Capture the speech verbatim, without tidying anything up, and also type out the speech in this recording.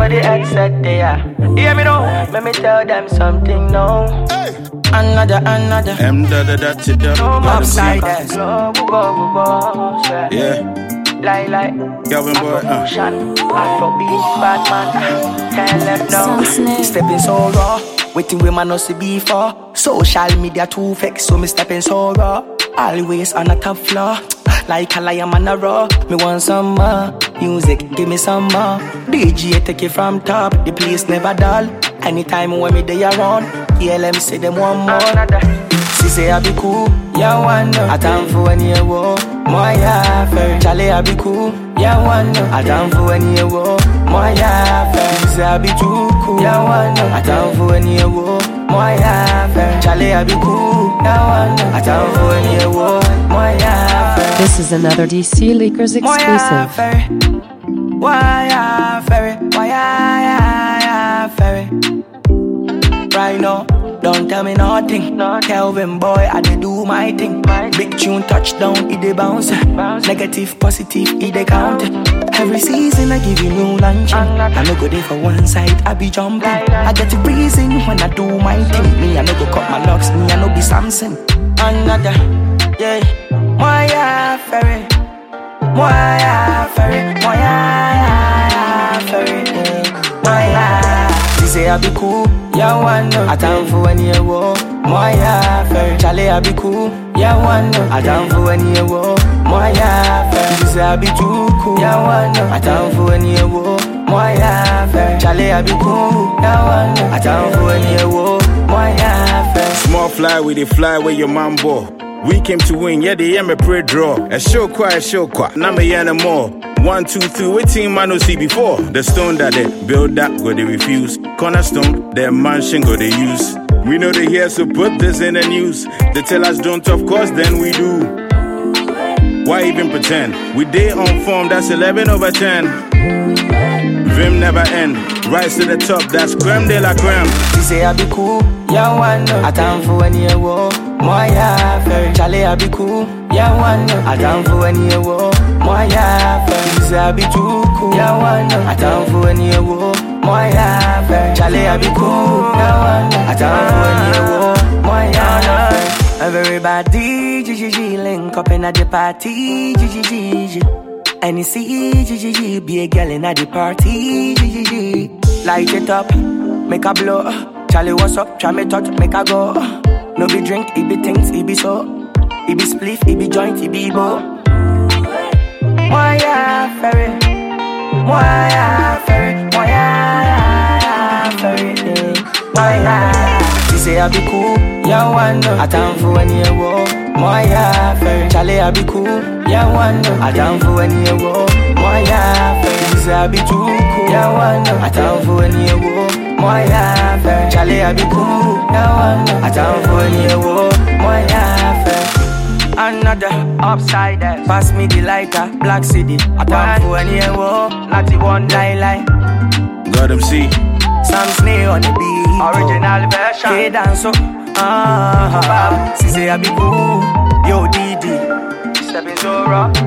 know the headset there. Hear me now, let me tell them something now. Hey. Another, another. M da da da da da. No more sliders. Go, go, go, go. Yeah. Lie, lie. Calvin boy. Uh. Afrobeat, Batman. Can't let no. Stepping so raw. Waiting with my no see before. Social media too fake, so me stepping so raw. Always on a top floor. Like a lion on a raw. Me want some more music, give me some more. D J take it from top, the place never dull. Anytime when me they around, yeah, let me say them one more. She say I be cool, yeah, one no. I time for any war, more yeah, fair. Charlie I be cool, yeah, one no. I time for any war, more yeah, fair. She say I be too cool, yeah, one no. I time for any war, more yeah, fair. Charlie I be cool, yeah, one no. I time for any war, more yeah, fair. This is another D C Leakers exclusive. Why yeah, ferry? Why yeah, yeah, ferry? Right now, don't tell me nothing. No. Kelvin boy, I dey do my thing. My Big tune touchdown, it dey bounce. bounce. Negative, positive, it dey count. Every season I give you new lunch. I no go there for one side, I be jumping. I get to breezing when I do my thing. Me, I no go cut my locks, me, I no be Samson. Another, yeah. Why yeah, ferry? Why yeah, ferry? Why yeah, ferry? Why yeah? She say I be cool, yeah, one no. I time for any war. Why yeah, ferry? Charlie I be cool, yeah, one no. I time for any war. Why yeah, ferry? She say I be too cool, yeah, one no. I time for any war. Why yeah, ferry? Charlie I be cool, yeah, one no. I time for any war. Why yeah, ferry? Small fly with the fly where your man ball. We came to win, yeah, they am a pre draw. A show quiet, a show quiet, now me and more. One, two, three, waiting man no see before. The stone that they build up, go they refuse. Cornerstone, their mansion go they use. We know they here, so put this in the news. They tell us don't, of course, then we do. Why even pretend? We day on form, that's eleven over ten. Vim never end, rise to the top, that's creme de la creme. She say I be cool, yeah, one no. I time for any war. More yeah, ferry. Charlie I be cool, yeah, one no. I time for any war. More yeah, ferry. She say I be too cool, yeah, one no. I time for any war. More yeah, ferry. Charlie I be cool, yeah, one no. I time for any war. More yeah, ferry. Everybody, G G G, link up in at the party, G G G. Any C, G G G, be a girl in at the party, G G G. Light it up, make a blow. Charlie, what's up? Try me touch, make a go. No be drink, it be things, it be so. It be spliff, it be joint, it be bow. Why yeah, ferry? Why yeah, ferry? Why yeah, ferry? Why yeah? She say I be cool, yeah, one no. I time for any war. Why yeah, ferry? Charlie I be cool, yeah, one no. I time for any war. Why yeah, ferry? She say I be too cool, yeah, one no. I time for any war. Why yeah, ferry? Charlie I be cool, yeah, one no. I time for any war. Why yeah, ferry? Another upside down. Pass me the lighter, Black City. I time for any war. Not the one lie lie. Got them see. Sam Snare on the beat. Original version. Hey dance so. Ah, she say I be cool. Yo D D. Stepping so raw.